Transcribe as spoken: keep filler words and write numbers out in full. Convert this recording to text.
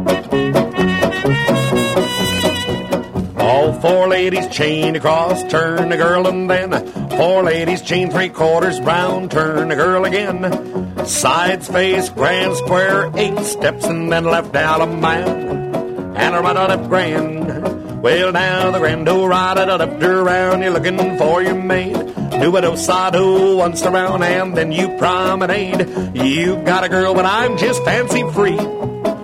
All four ladies chained across, turn the girl and then four ladies chained three quarters round, turn the girl again. Sides, face, grand square, eight steps and then left out a man. And a run it up grand. Well, now the grand do ride it up around, you're looking for your maid. Do a do sado once around and then you promenade. You got a girl, but I'm just fancy free.